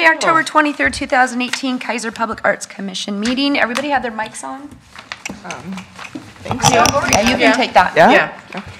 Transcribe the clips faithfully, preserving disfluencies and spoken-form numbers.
Tuesday, October twenty-third, two thousand eighteen, Kaiser Public Arts Commission meeting. Everybody have their mics on? Thanks. Yeah, you can Yeah. take that. Yeah.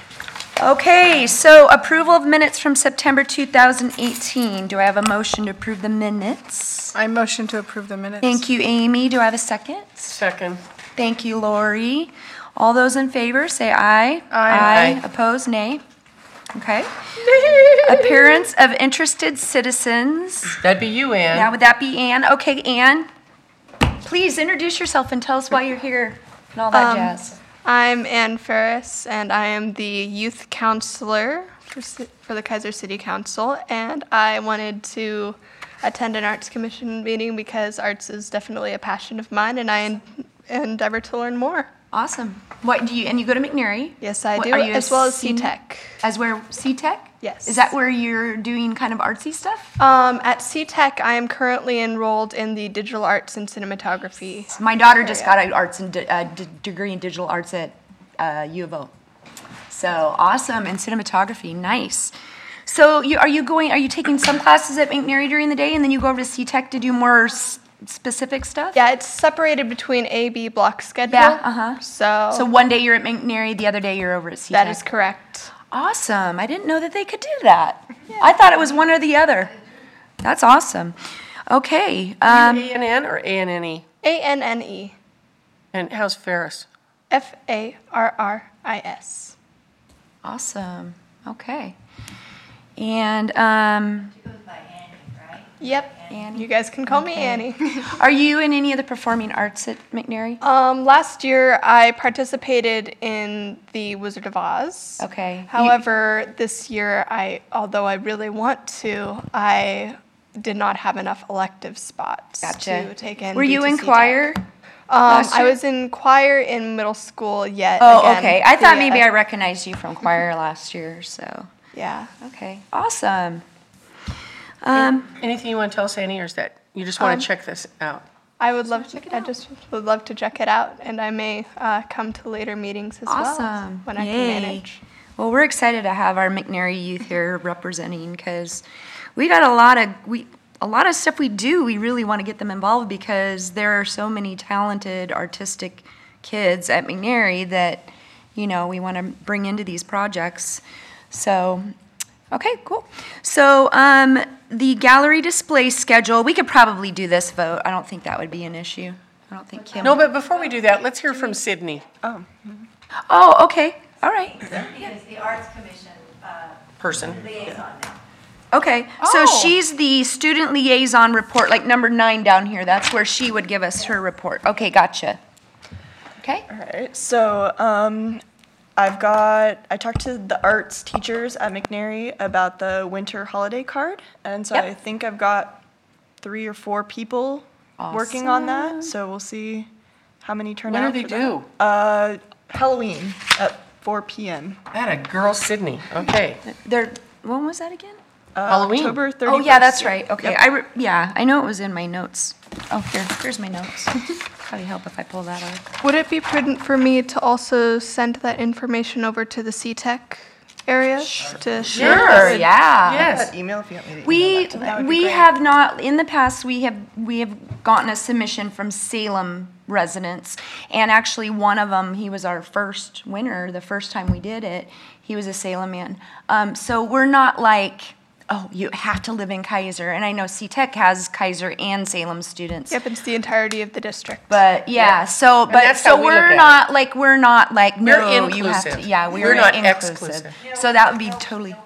Okay, so approval of minutes from September two thousand eighteen. Do I have a motion to approve the minutes? I motion to approve the minutes. Thank you, Amy. Do I have a second? Second. Thank you, Lori. All those in favor, say aye. Aye. Aye. Opposed, nay. Okay. Appearance of interested citizens. That'd be you, Ann. Now, would that be Ann? Okay, Ann, please introduce yourself and tell us why you're here and all that Um, jazz. I'm Ann Ferris, and I am the youth counselor for, Ci- for the Kaiser City Council, and I wanted to attend an Arts Commission meeting because arts is definitely a passion of mine, and I en- endeavor to learn more. Awesome. What do you, and you go to McNary? Yes, I What, do, are you a as well as senior- C-Tech. As where, C-Tech? Yes. Is that where you're doing kind of artsy stuff? Um, at C-Tech, I am currently enrolled in the digital arts and cinematography. My daughter just got area. an arts and di- uh, d- degree in digital arts at uh, U of O. So awesome, and cinematography, nice. So you, are you going, are you taking some classes at McNary during the day and then you go over to C-Tech to do more s- specific stuff? Yeah, it's separated between A B block schedule. Yeah, uh-huh. So, So one day you're at McNary, the other day you're over at C-Tech? that is correct. Awesome. I didn't know that they could do that. I thought it was one or the other. That's awesome. Okay. Um, A N N or A N N E? A N N E. And how's Ferris? F A R R I S. awesome. Okay. And um, Yep. Annie. You guys can call me Okay. Annie. are you in any of the performing arts at McNary? Um, last year, I participated in the Wizard of Oz. Okay. You- However, this year, I, although I really want to, I did not have enough elective spots Gotcha. to take in. Were you in B T C choir? Tech. Um, last I year? was in choir in middle school. Yet. Oh, again, okay. I thought the, maybe uh, I recognized you from choir last year, so. Yeah. Okay. Awesome. Um, Anything you want to tell us, Annie, or is that, you just want Um, to check this out? I would love to. I just would love to check it out, and I may uh, come to later meetings as well Awesome. when I Yay. can manage. Well, we're excited to have our McNary youth here representing because we got a lot of we a lot of stuff we do. We really want to get them involved because there are so many talented artistic kids at McNary that you know we want to bring into these projects. So, okay, cool. So, um, the gallery display schedule. We could probably do this vote. I don't think that would be an issue. I don't think Kim. No, but before we do that, let's hear from Sydney. Oh, okay. All right. Is the Arts Commission uh, Person. liaison now. Okay, so Oh. she's the student liaison report, like number nine down here. That's where she would give us her report. Okay, gotcha. Okay, All right, so um, I've got, I talked to the arts teachers at McNary about the winter holiday card, and so Yep. I think I've got three or four people working on that, so we'll see how many turn When out do they for that. do? Uh, Halloween at four p m That a girl, Sydney. Okay. there, when was that again? Uh, Halloween. October thirty-first. Oh, yeah, that's right. Okay, Yep. I, re- yeah, I know it was in my notes. Oh, here, here's my notes. Probably help if I pull that up. Would it be prudent for me to also send that information over to the C-Tech area? To Sure, yeah. Yes. That email if you want me to We, email that to them. we have not, in the past, we have, we have gotten a submission from Salem residents. And actually, one of them, he was our first winner, the first time we did it. He was a Salem man. Um, so we're not like, oh, you have to live in Kaiser. And I know C-Tech has Kaiser and Salem students. Yep, it's the entirety of the district. But yeah, so, but, that's how so we look we're at not, like, we're not like, We're no, you have to, inclusive. yeah, we're We're not inclusive. exclusive. So that would be totally,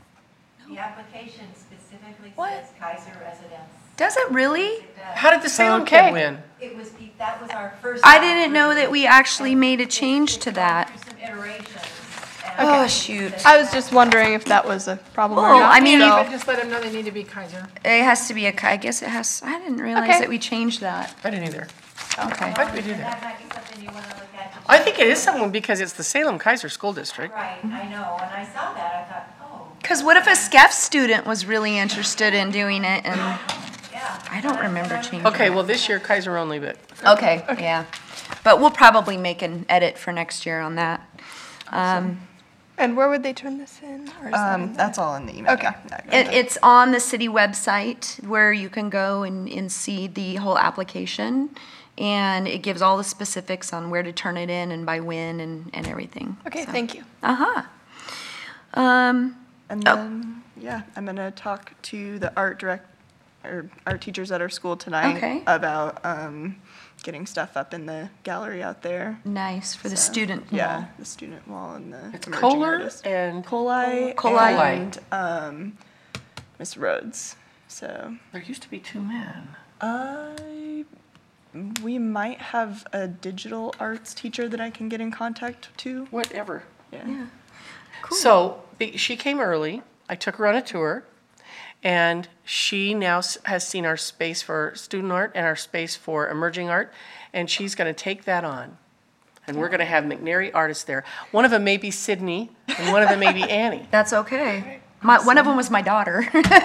The application specifically What? says Kaiser residents. does it really? It does. How did the Salem Okay. kid win? It was, be- that was our first. I didn't know that we actually made a change to It's gone that. through some iterations. and Oh, it's- shoot. I was just wondering if that was a problem or Well, not. I mean, so- you- Just let them know they need to be Kaiser. It has to be a, ki- I guess it has, I didn't realize Okay. that we changed that. I didn't either. Okay. Why did we do And that? that might be something you want to look at. to I check. think it is someone because it's the Salem Kaiser School District. Right, I know. When I saw that, I thought, oh, Because what if a S C E F student was really interested in doing it and yeah. I don't remember changing Okay, it. well, this year Kaiser only, but Okay, yeah. But we'll probably make an edit for next year on that. Um, And where would they turn this in? Or is that in Um, the- that's all in the email. Okay. Yeah. Yeah, It, it's on the city website where you can go and, and see the whole application. And it gives all the specifics on where to turn it in and by when and, and everything. Okay, So- thank you. Uh-huh. Um, And Oh. then, yeah, I'm gonna talk to the art direct, or art teachers at our school tonight Okay. about um, getting stuff up in the gallery out there. nice, for the So, student Yeah, wall. the student wall and the It's emerging Kohler artists. and Colai Colai. and um, Miss Rhodes. So there used to be two men. I, we might have a digital arts teacher that I can get in contact to. Whatever. Yeah. So be- she came early. I took her on a tour. And she now s- has seen our space for student art and our space for emerging art. And she's going to take that on. And we're going to have McNary artists there. One of them may be Sydney and one of them may be Annie. That's okay. My, one of them was my daughter.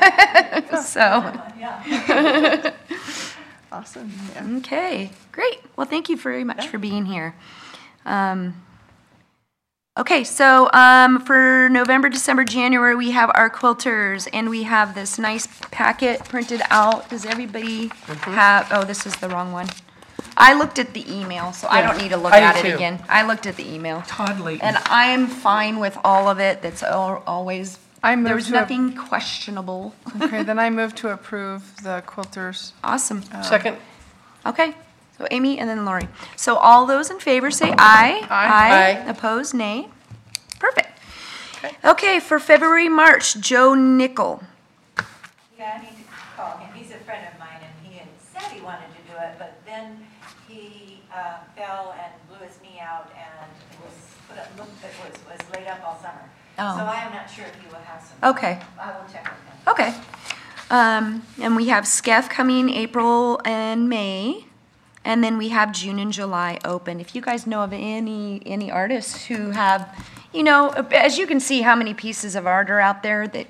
So, Yeah. Awesome. Yeah. okay, great. Well, thank you very much for being here. Um, Okay, so um, for November, December, January, we have our quilters, and we have this nice packet printed out. Does everybody have, oh, this is the wrong one. I looked at the email, so I don't need to look I do at it too. again. I looked at the email. Todd Layton. And I'm fine with all of it. That's al- always, I move there was to a- nothing questionable. Okay, then I move to approve the quilters. Awesome. Second. Okay, so Amy and then Lori. So all those in favor say aye. Aye. Aye. Opposed, nay. Perfect. Okay, for February, March, Joe Nickel. Yeah, I need to call him. He's a friend of mine, and he had said he wanted to do it, but then he uh, fell and blew his knee out, and it was put up, looked, it was, was laid up all summer. Oh. So I am not sure if he will have some. Okay. I will check with him. Okay. Um, and we have Skeff coming April and May. And then we have June and July open. If you guys know of any, any artists who have, you know, as you can see how many pieces of art are out there that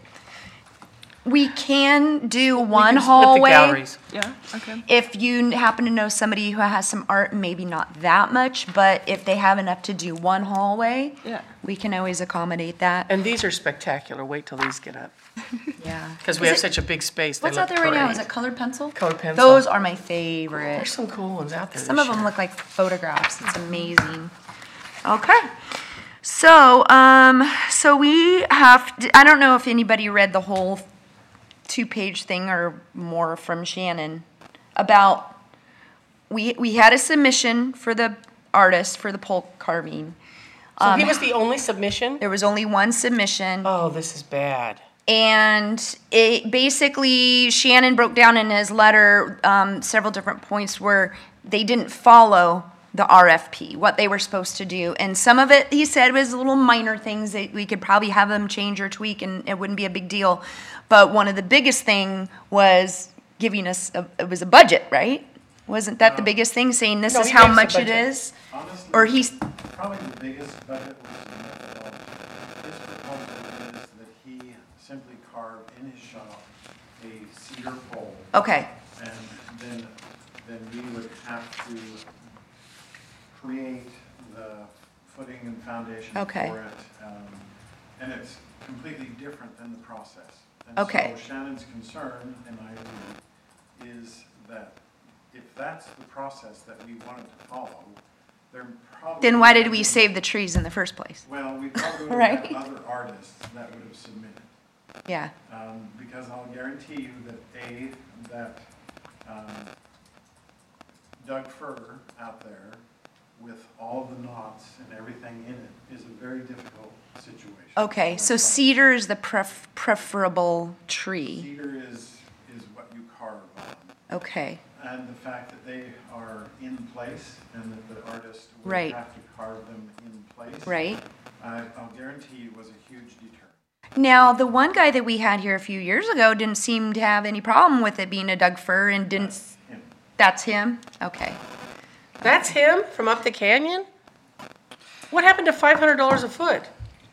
we can do We one can split the hallway. galleries. Yeah. Okay. If you happen to know somebody who has some art, maybe not that much, but if they have enough to do one hallway, Yeah. we can always accommodate that. And these are spectacular. Wait till these get up. Yeah. Because we Is have it- such a big space. They What's out look there right now? great. Is it colored pencil? Colored pencil. Those are my favorite. There's some cool ones out there Some this of them year. look like photographs. It's amazing. Okay. So, um, so we have, I don't know if anybody read the whole two-page thing or more from Shannon about, we, we had a submission for the artist for the pole carving. So he was the only submission? There was only one submission. Oh, this is bad. And it basically, Shannon broke down in his letter um, several different points where they didn't follow the R F P, what they were supposed to do. And some of it, he said, was little minor things that we could probably have them change or tweak and it wouldn't be a big deal. But one of the biggest thing was giving us, a, it was a budget, right? Wasn't that the biggest thing, saying this No, is he how gave us a much it budget. is? Honestly, Or he's, probably the biggest budget was the methodology. His proposal is that he simply carve in his shop a cedar pole, okay, and then, then we would have to create the footing and foundation Okay. for it. um, And it's completely different than the process. Okay. And so Shannon's concern, and I agree, is that if that's the process that we wanted to follow, there probably. then why did we save the trees in the first place? Well, we probably would Right. have had other artists that would have submitted. Yeah, Um, because I'll guarantee you that, A, that, um, Doug Fur out there with all the knots and everything in it is a very difficult situation. okay, so cedar is the pref- preferable tree, Cedar is, is what you carve on. okay. And the fact that they are in place and that the artist would Right. have to carve them in place. Right. I, I'll guarantee you was a huge deterrent. Now, the one guy that we had here a few years ago didn't seem to have any problem with it being a Doug fir and didn't, s- Him. that's him? Okay. That's him from up the canyon? What happened to five hundred dollars a foot?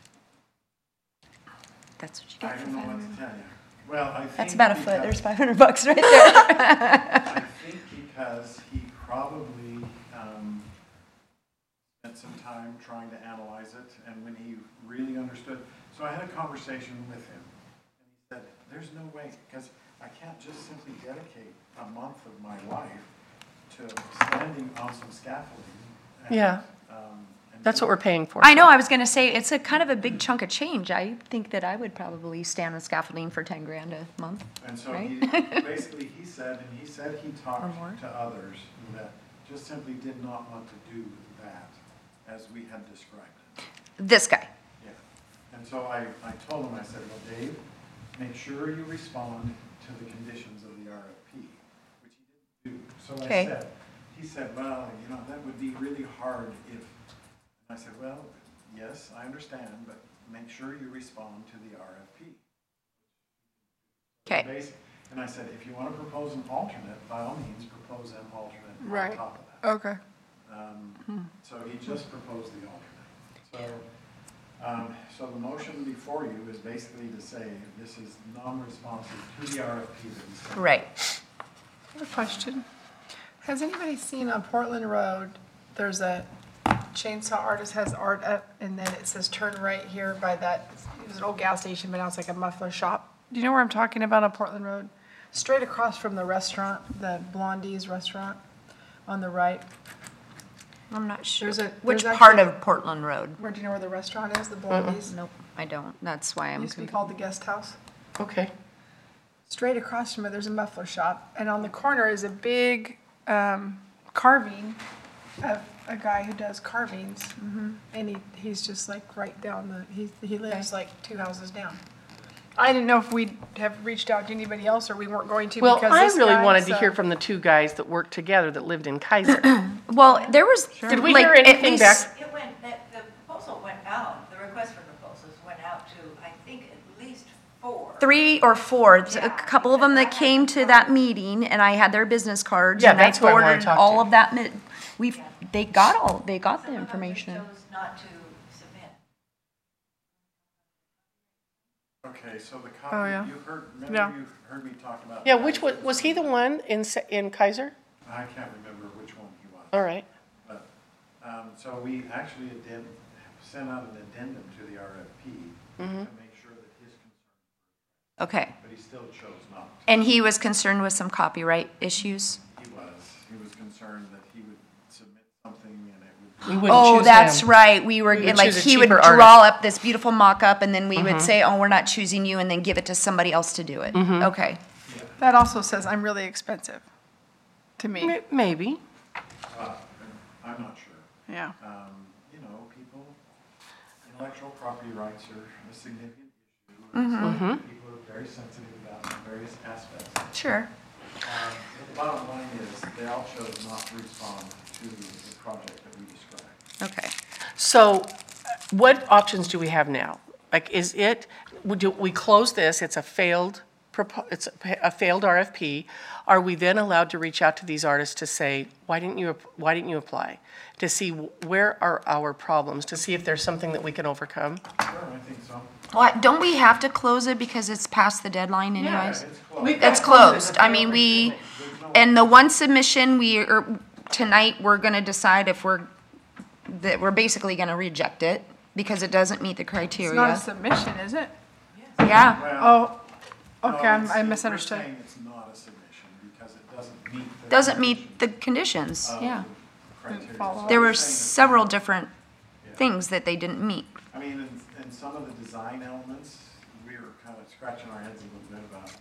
That's what you I get for don't know five what hundred. to tell you. Well, I think. That's about a foot, because- there's five hundred bucks right there. I think because he probably, um, spent spent some time trying to analyze it, and when he really understood, so I had a conversation with him, and he said, there's no way, because I can't just simply dedicate a month of my life to standing on some scaffolding. and, Yeah. um, and That's what we're paying for. I know, I was gonna say, it's a kind of a big chunk of change. I think that I would probably stand with scaffolding for ten grand a month. And so right? he, basically, he said, and he said he talked more. to others that just simply did not want to do that as we had described it. This guy. Yeah. And so I, I told him, I said, well, Dave, make sure you respond to the conditions of the R F P, which he didn't do. So I Okay. said, he said, well, you know, that would be really hard if, and I said, well, yes, I understand, but make sure you respond to the R F P. Okay. Basic- And I said, if you want to propose an alternate, by all means, propose an alternate on Right. top of that. Okay. Um, So he just proposed the alternate. So, um, so the motion before you is basically to say this is non-responsive to the R F P that he sent. Right. I have a question. Has anybody seen on Portland Road, there's a chainsaw artist has art up, and then it says turn right here by that, it was an old gas station, but now it's like a muffler shop. Do you know where I'm talking about on Portland Road? Straight across from the restaurant, the Blondie's restaurant on the right. I'm not sure. There's a- Which there's part actually- of Portland Road? Where, do you know where the restaurant is, the Blondie's? Nope, I don't. That's why It I'm used to be confused. called the Guest House. Okay. Straight across from it, there's a muffler shop, and on the corner is a big um, carving of a guy who does carvings. And he, he's just like right down the, he, he lives like two houses down. I didn't know if we'd have reached out to anybody else or we weren't going to Well, because I this really guy, wanted to so- hear from the two guys that worked together that lived in Kaiser. Well, there was. Did we like, hear at anything least- back? It went, the, the proposal went out, the request for proposals went out to, I think, at least four. Three or four, a Yeah, couple of them that because I came had to that meeting, and I had their business cards. Yeah, and I that's who I wanna forwarded talk all to. of that. mi- We've, they got all, they got the Some of them information. chose not to submit. Okay, so the Oh, copy, yeah. you heard, Yeah. remember you heard me talk about. Yeah, which was, was he the one in, Sa- in Kaiser? I can't remember which one he was. All right. But, um, so we actually did sent out an addendum to the R F P to Mm-hmm. make sure that his concern, Okay. but he still chose not to. And he was concerned with some copyright issues? He was, he was concerned that he would submit something and it would. We wouldn't Oh, choose that's him. right. We were, We would like, choose a he would cheaper draw artist. up this beautiful mock-up, and then we would say, oh, we're not choosing you, and then give it to somebody else to do it. Okay. That also says I'm really expensive to me. M- Maybe. Uh, I'm not sure. Yeah. Um, you know, people, intellectual property rights are a significant issue. and so People are very sensitive about various aspects. Sure. Um, but the bottom line is, they all chose not to respond to the project that we described. Okay. So what options do we have now? Like, is it, would you- we close this, it's a failed, propo- it's a a failed R F P. Are we then allowed to reach out to these artists to say, why didn't you, ap- why didn't you apply? To see where are our problems, to see if there's something that we can overcome? Sure, I think so. Well, don't we have to close it because it's past the deadline anyways? It's close. It's closed. I mean, we, and the one submission, we, are tonight, we're gonna decide if we're, that we're basically gonna reject it because it doesn't meet the It's not a criteria. submission, is it? Yeah, Well, Oh, no, okay, I'm- it's- I we're misunderstood. saying it's not a submission because it doesn't meet the. doesn't meet the conditions, of yeah. the criteria. follow So There we're were saying it's- several different Yeah. things that they didn't meet. I mean, in, in some of the design elements, we were kind of scratching our heads a little bit about.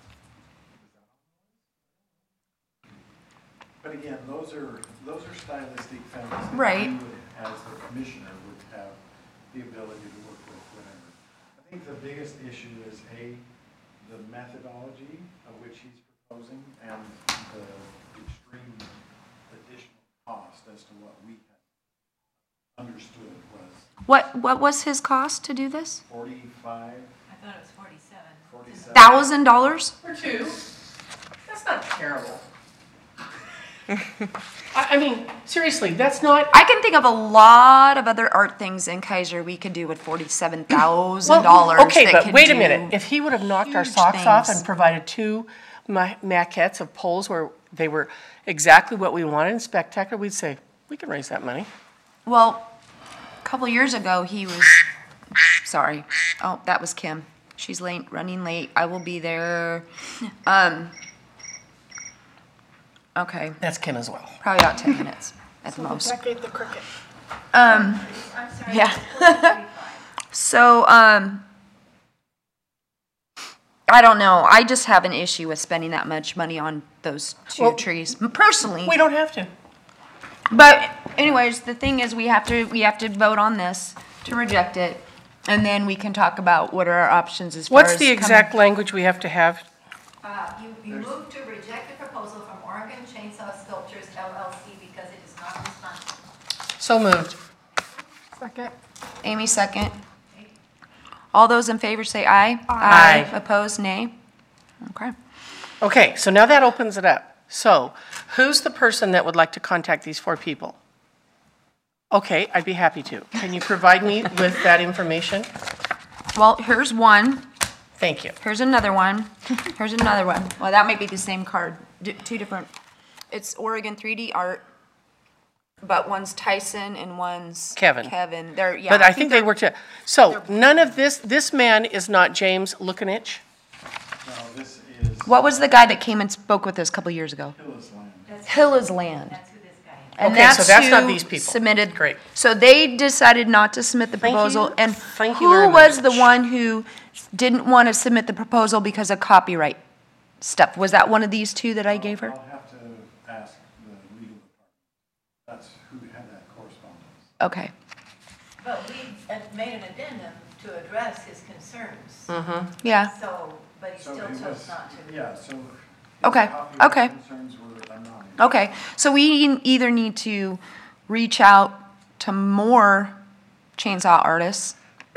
But again, those are, those are stylistic things. that Right. you would, as the commissioner, would have the ability to work with, whatever. I think the biggest issue is, A, the methodology of which he's proposing and the extreme additional cost as to what we had understood was What, what was his cost to do this? forty-five, I thought it was forty-seven. forty-seven. Thousand dollars? For two? That's not terrible. I, I mean, seriously, that's not, I can think of a lot of other art things in Kaiser we could do with forty-seven thousand dollars. well, okay, but wait a minute. If he would have knocked our huge socks off things. and provided two ma- maquettes of poles where they were exactly what we wanted and spectacular, we'd say, we can raise that money. Well, couple years ago, he was, sorry, oh, that was Kim. She's late, running late. I will be there. Um, okay, That's Kim as well. probably about ten minutes at the most. Beck ate the cricket. Um, I'm sorry. yeah. So, um, I don't know. I just have an issue with spending that much money on those two Well, trees, personally. We don't have to. But anyways, the thing is, we have to, we have to vote on this to reject it, and then we can talk about what are our options as far as. What's the coming- exact language we have to have? Uh, you, you move to reject the proposal from Oregon Chainsaw Sculptures L L C because it is not responsible. So moved. Second. Amy, second. All those in favor say aye. Aye. Opposed, nay. Okay. Okay, so now that opens it up. So who's the person that would like to contact these four people? Okay, I'd be happy to. Can you provide me with that information? Well, here's one. Thank you. Here's another one. Here's another one. Well, that might be the same card, D- two different. It's Oregon three D Art, but one's Tyson and one's Kevin. Kevin. They're, yeah. But I think they worked it. So none of this, this man is not James Lukanich? No, this is What was the guy that came and spoke with us a couple years ago? Hillis Land. Hillis Land. That's who this guy is. And Okay, so that's not who these people. Submitted. Great. So they decided not to submit the Thank proposal. you. And Thank you very who was the much. one who didn't want to submit the proposal because of copyright stuff? Was that one of these two that I gave her? I'll have to ask the legal department. That's who had that correspondence. Okay. But we uh, made an addendum to address his concerns. Yeah. So, but he So still it chose was- not to. Yeah, so. his Okay, copyright okay. Concerns were anonymous. Okay. So we either need to reach out to more chainsaw artists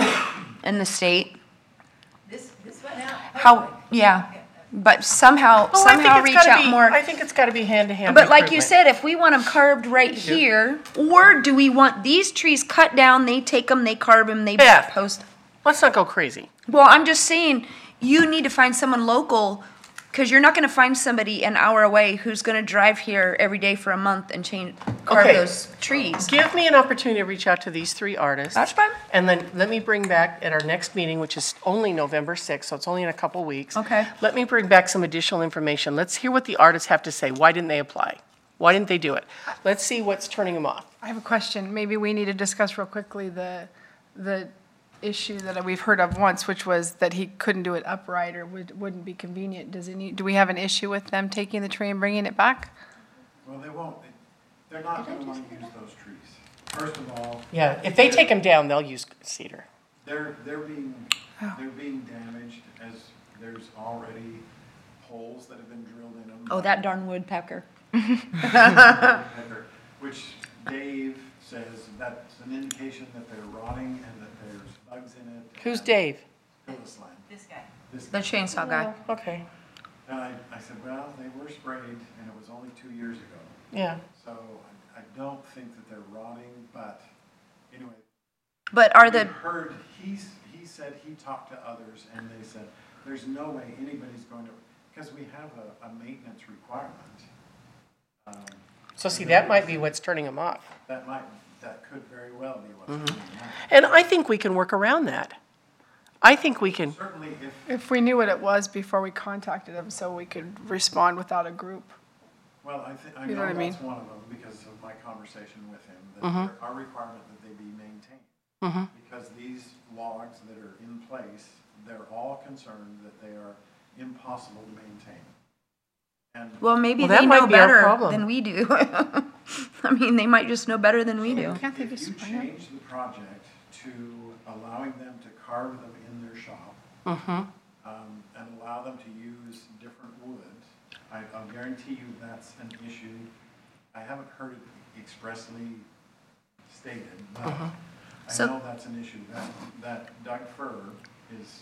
in the state. This, this went out. How, public. yeah. But somehow, Oh, I think somehow it's reach gotta out be- more. I think it's gotta be hand-to-hand But like you recruitment. said, if we want them carved right here, or do we want these trees cut down, they take them, they carve them, they Beth. post? Let's not go crazy. Well, I'm just saying, you need to find someone local, because you're not gonna find somebody an hour away who's gonna drive here every day for a month and change, carve Okay. those trees. Give me an opportunity to reach out to these three artists. That's fine. And then let me bring back at our next meeting, which is only November sixth, so it's only in a couple weeks. Okay. Let me bring back some additional information. Let's hear what the artists have to say. Why didn't they apply? Why didn't they do it? Let's see what's turning them off. I have a question. Maybe we need to discuss real quickly the, the issue that we've heard of once, which was that he couldn't do it upright or would, wouldn't be convenient. Does it need, do we have an issue with them taking the tree and bringing it back? Well, they won't, they're not gonna wanna use those trees. First of all. Yeah, if they take them down, they'll use cedar. They're, they're being, they're being damaged as there's already holes that have been drilled in them. Oh, that darn woodpecker. Pepper, which Dave says that's an indication that they're rotting and that there's bugs in it. Who's and Dave? Hillis Land. This guy. This The guy. chainsaw guy. Okay, And I, I said, well, they were sprayed and it was only two years ago. yeah. So I, I don't think that they're rotting, but anyway. But are we the, heard, he's, he said he talked to others and they said, there's no way anybody's going to, because we have a, a maintenance requirement. Um, So see, that might be what's turning them off. That might, that could very well be what's Mm-hmm. going on. And I think we can work around that. I think we can, Certainly if, If we knew what it was before we contacted them, so we could respond without a group. well, I think, I You know know what I that's mean? one of them because of my conversation with him, that Mm-hmm. there are requirement that they be maintained. Because these logs that are in place, they're all concerned that they are impossible to maintain. And well, maybe Well, that they might know be our better problem. than we do. I mean, they might just know better than we do. Can't they if just you spray it? change the project to allowing them to carve them in their shop, Mm-hmm. um, and allow them to use different wood, I, I'll guarantee you that's an issue. I haven't heard it expressly stated, but Mm-hmm. I So- know that's an issue. That, that Doug fir is,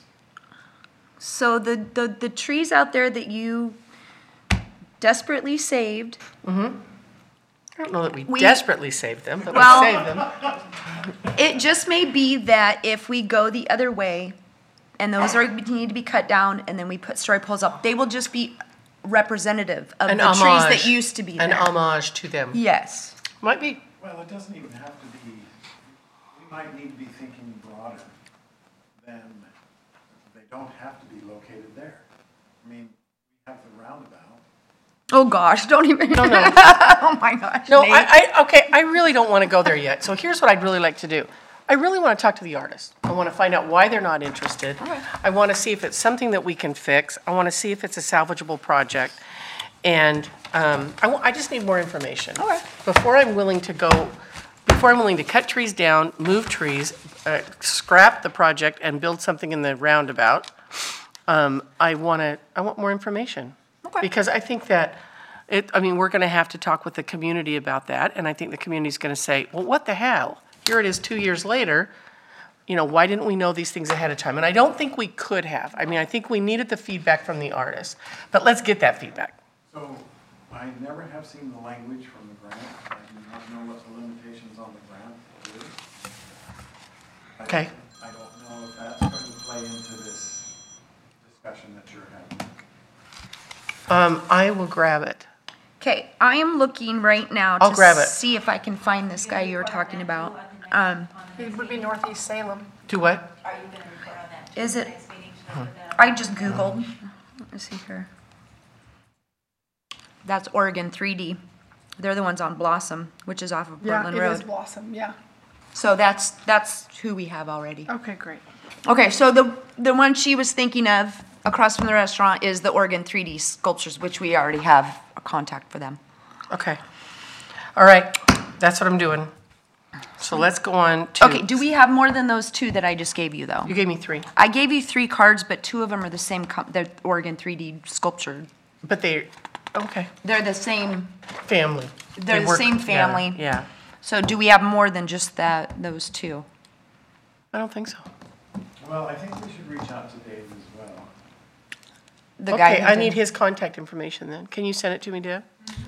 So the, the, the trees out there that you desperately saved, I don't know that we We- desperately saved them, but we Well- saved them. it just may be that if we go the other way, and those are, need to be cut down, and then we put story poles up, they will just be representative of An the trees homage. that used to be An there. homage to them. Yes. Might be, well, it doesn't even have to be, we might need to be thinking broader than, they don't have to be located there. I mean, we have the roundabout. Oh, gosh, don't even. No, no. Oh, my gosh. No, Nate. I, I, okay, I really don't want to go there yet. So here's what I'd really like to do. I really want to talk to the artists. I want to find out why they're not interested. I want to see if it's something that we can fix. I want to see if it's a salvageable project. And um, I, wa- I just need more information. Okay. Before I'm willing to go, before I'm willing to cut trees down, move trees, uh, scrap the project and build something in the roundabout, um, I want to, I want more information. Okay. Because I think that it, I mean, we're going to have to talk with the community about that. And I think the community's going to say, well, what the hell? Here it is two years later. You know, why didn't we know these things ahead of time? And I don't think we could have. I mean, I think we needed the feedback from the artists. But let's get that feedback. So I never have seen the language from the grant. I do not know what the limitations on the grant is. I Okay. don't- I don't know if that's going to play into this discussion that you're having. Um, I will grab it. Okay, I am looking right now I'll to grab it. see if I can find this guy you were talking about. Um, It would be Northeast Salem. Do what? Are you going to report on that? Is it- Next meeting, should I put that on? I just Googled. Let me see here. That's Oregon three D. They're the ones on Blossom, which is off of Yeah, Portland it is Road. Blossom, yeah. So that's, that's who we have already. Okay, great. Okay, so the, the one she was thinking of across from the restaurant is the Oregon three D sculptures, which we already have a contact for them. Okay. All right. That's what I'm doing. So let's go on to. Okay, do we have more than those two that I just gave you, though? You gave me three, I gave you three cards, but two of them are the same, com- they're Oregon three D sculpture. but they, okay, They're the same, family. They're They the work same together. family. Yeah. so do we have more than just that, those two? I don't think so. Well, I think we should reach out to Dave as well. The guy Okay, who I did- need his contact information then. Can you send it to me, Deb?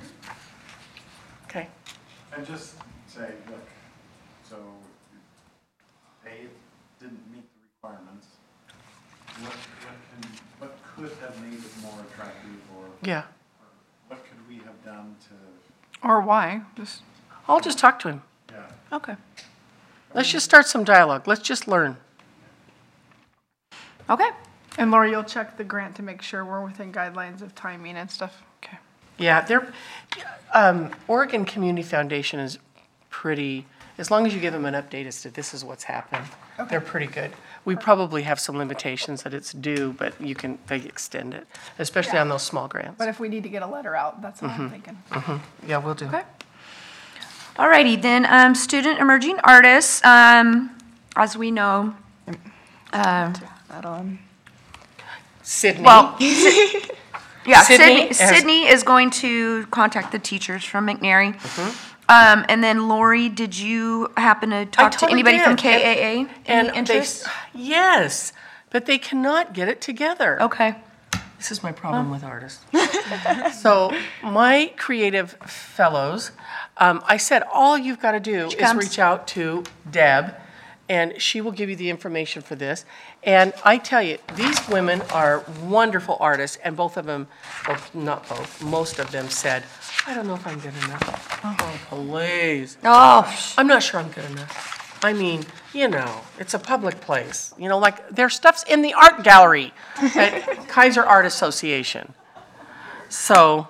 Okay. And just say, look, so Dave didn't meet the requirements. What, what can, what could have made it more attractive, or, Yeah. or what could we have done to, Or why, just. I'll just talk to him. yeah. Okay. Let's just start some dialogue. Let's just learn. Okay. And Laura, you'll check the grant to make sure we're within guidelines of timing and stuff? Okay. Yeah, they're, um, Oregon Community Foundation is pretty, as long as you give them an update as to this is what's happened, they're pretty good. We probably have some limitations that it's due, but you can, they extend it, especially on those small grants. But if we need to get a letter out, that's what I'm thinking. Yeah, we'll do. Okay. Alrighty, then, um, student emerging artists, um, as we know, uh, Add on. Sydney. well, yeah, Sydney Sydney, has- Sydney is going to contact the teachers from McNary. Mm-hmm. Um, and then Lori, did you happen to talk to totally anybody from did. K A A? And Any they- interest? Yes, but they cannot get it together. Okay, This is my problem with artists. So my creative fellows, um, I said, all you've got to do is comes. reach out to Deb, and she will give you the information for this. And I tell you, these women are wonderful artists, and both of them, well, not both, most of them said, I don't know if I'm good enough. Oh, please. oh, I'm not sure I'm good enough. I mean, you know, it's a public place. You know, like their stuff's in the art gallery at Kaiser Art Association. So,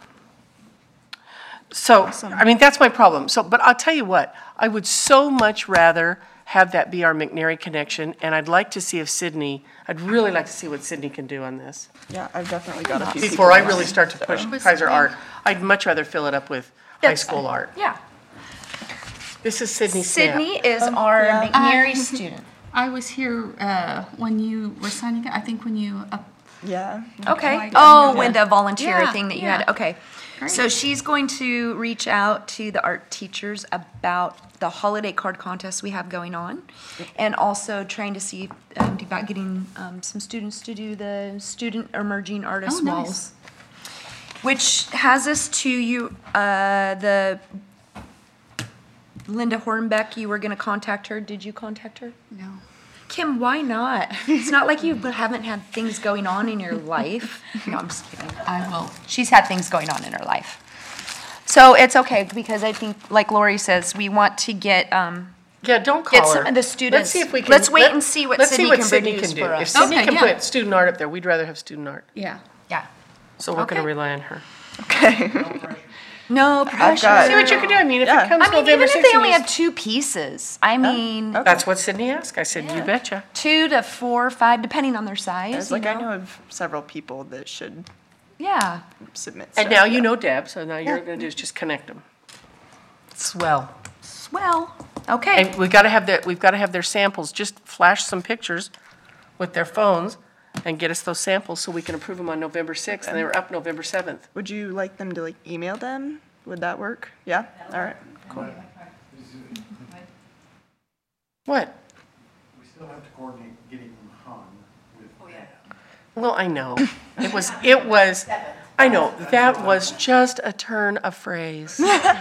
so, I mean, that's my problem. So, but I'll tell you what, I would so much rather have that be our McNary connection, and I'd like to see if Sydney, I'd really like to see what Sydney can do on this. Yeah, I've definitely got a few. Before people I in really mind, start to so- push Kaiser Art, I'd much rather fill it up with high school art. yeah. This is Sydney Snap. Sydney is our yeah. McNary student. I was here uh, when you were signing it. I think when you up. Yeah. Okay. Applied Oh, on when your- the volunteer Yeah, thing that you yeah. had. Okay. So Great. she's going to reach out to the art teachers about the holiday card contest we have going on, and also trying to see um, about getting um, some students to do the student emerging artist Oh, nice. walls, which has us to you. Uh, the Linda Hornbeck, you were going to contact her. Did you contact her? No. Kim, why not? It's not like you haven't had things going on in your life. No, I'm just kidding. I will. She's had things going on in her life. So it's okay, because I think, like Lori says, we want to get um, Yeah, don't Get call some her. of the students. Let's see if we can. Let's wait let- and see what let's see Sydney what can Sydney produce do. for If us. Sydney Okay, can yeah. put student art up there, we'd rather have student art. Yeah. Yeah. So we're gonna Okay. rely on her. Okay. No pressure. got- See what you can do. I mean, if Yeah. it comes I mean, November even if sixth, they only you have two pieces, I mean, okay. that's what Sydney asked. I said, you betcha. two to four, five, depending on their size. It's you like I know? know of several people that should Yeah. submit And stuff, now you yeah. know Deb, so now you're gonna do is just connect them. Swell. Well, okay. And we gotta have their, we've gotta have their samples. Just flash some pictures with their phones and get us those samples so we can approve them on November sixth, and they were up November seventh. Would you like them to like email them? Would that work? Yeah? All right. Cool. What? We still have to coordinate getting them hung with Dan. Well, I know. It was, it was, I know, that was just a turn of phrase.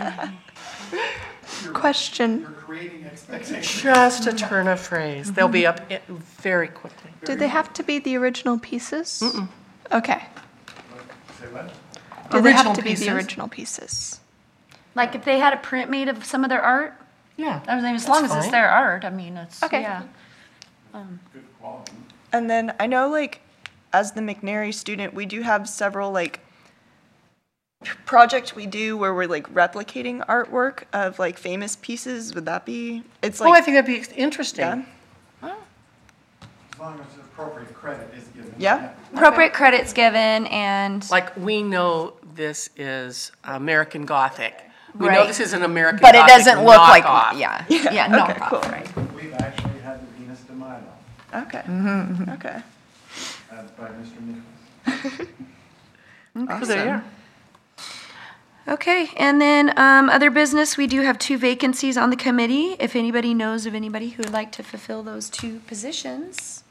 Question. You're creating expectations. Just a turn of phrase. They'll be up i- very quickly. Do they have to be the original pieces? Okay. Say what? Do they have Original to be pieces? the original pieces? Like if they had a print made of some of their art, Yeah. I mean, as long as it's fine. their art, I mean, it's, Okay. yeah. Good quality. And then I know like as the McNary student, we do have several like projects we do where we're like replicating artwork of like famous pieces. Would that be? It's Oh, I like think that'd be interesting. yeah. As long as appropriate credit is given. Yeah. Appropriate credits given and, Like, we know this is American Gothic. We know Right. this is an American but it Gothic doesn't look like, knockoff. yeah, Yeah, yeah, okay, knockoff, cool. right. We've actually had the Venus de Milo Okay. Mm-hmm, Okay. uh, by Mister Nicholas. So there you are. Okay, and then, um, other business, we do have two vacancies on the committee. If anybody knows of anybody who would like to fulfill those two positions.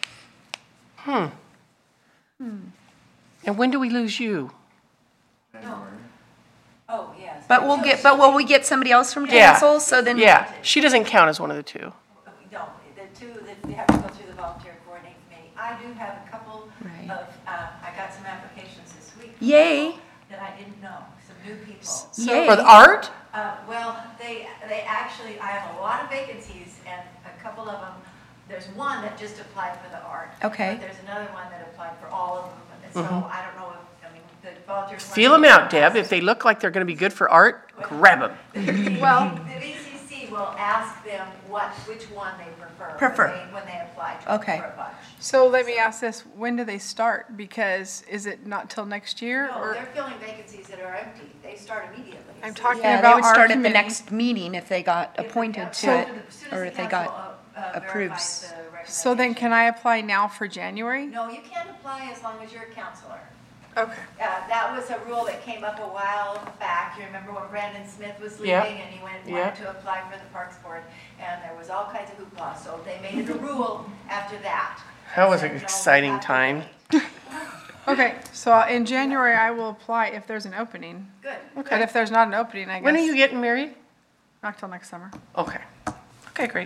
And when do we lose you? January. Oh, yes. But we'll get, but will we get somebody else from Yeah. council, so then? Yeah, she doesn't count as one of the two. We don't, the two that they have to go through the volunteer coordinating committee. I do have a couple Right. of, uh, I got some applications this week. Yay. That I didn't know, some new people. Yay. For the art? Uh, well, they, they actually, I have a lot of vacancies and a couple of them, there's one that just applied for the art. Okay. But there's another one that applied for all of them, and so I don't know if, I mean, the volunteer. Feel them out, Deb. If they look like they're gonna be good for art, grab them. Well, the V C C will ask them what, which one they prefer. Prefer. When they, when they apply to Okay. for a bunch. So let me ask this, when do they start? Because is it not till next year? No, or they're filling vacancies that are empty. They start immediately. I'm So talking Yeah, they about would our start at the committee. next meeting if they got if- appointed yeah, to so it, as soon as or the if they council, got, uh, uh, approves. verifies the So then recommendation. can I apply now for January? No, you can't apply as long as you're a counselor. Okay. Uh, that was a rule that came up a while back. You remember when Brandon Smith was leaving Yeah. and he went, Yeah. wanted to apply for the Parks Board, and there was all kinds of hoopla, so they made it a rule after that. That was Said, an "No, you exciting have to time. wait." Okay, so in January I will apply if there's an opening. Good. But if there's not an opening, I guess. When are you getting married? Not till next summer. Okay. Okay, great.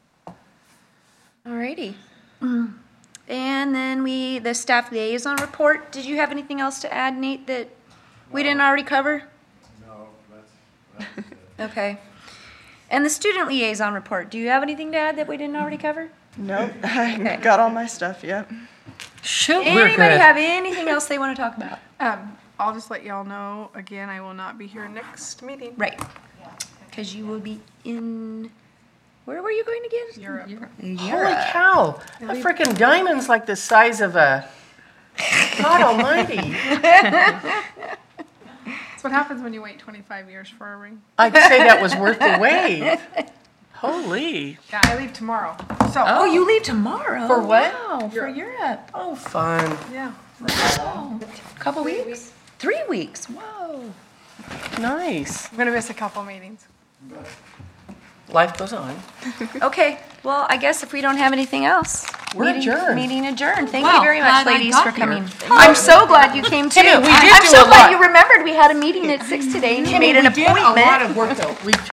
Alrighty. Mm. And then we, the staff liaison report, did you have anything else to add, Nate, that we didn't already cover? No, that's, that's it. Okay. And the student liaison report, do you have anything to add that we didn't already cover? Nope. I got all my stuff. Yep. Shoot, we're Anybody good. have anything else they want to talk about? Um, I'll just let y'all know, again, I will not be here next meeting. Right. Because you will be in, where were you going again? Europe. Holy cow. That freaking diamond's like the size of a, God almighty. That's what happens when you wait twenty-five years for a ring. I'd say that was worth the wait. Holy. Yeah, I leave tomorrow. So, Oh, you leave tomorrow? For what? Wow, for Europe. Oh, fun. yeah. Wow. Couple weeks? Three weeks, whoa. Nice. I'm gonna miss a couple meetings. Life goes on. Okay, well, I guess if we don't have anything else. We're meeting- adjourned. Meeting adjourned. Thank you Wow, very much, glad I ladies, got for here. coming. I'm so glad you came too. Timmy, we did I'm do so a glad lot. you remembered we had a meeting at six today and you made an We did a lot appointment. of work though. We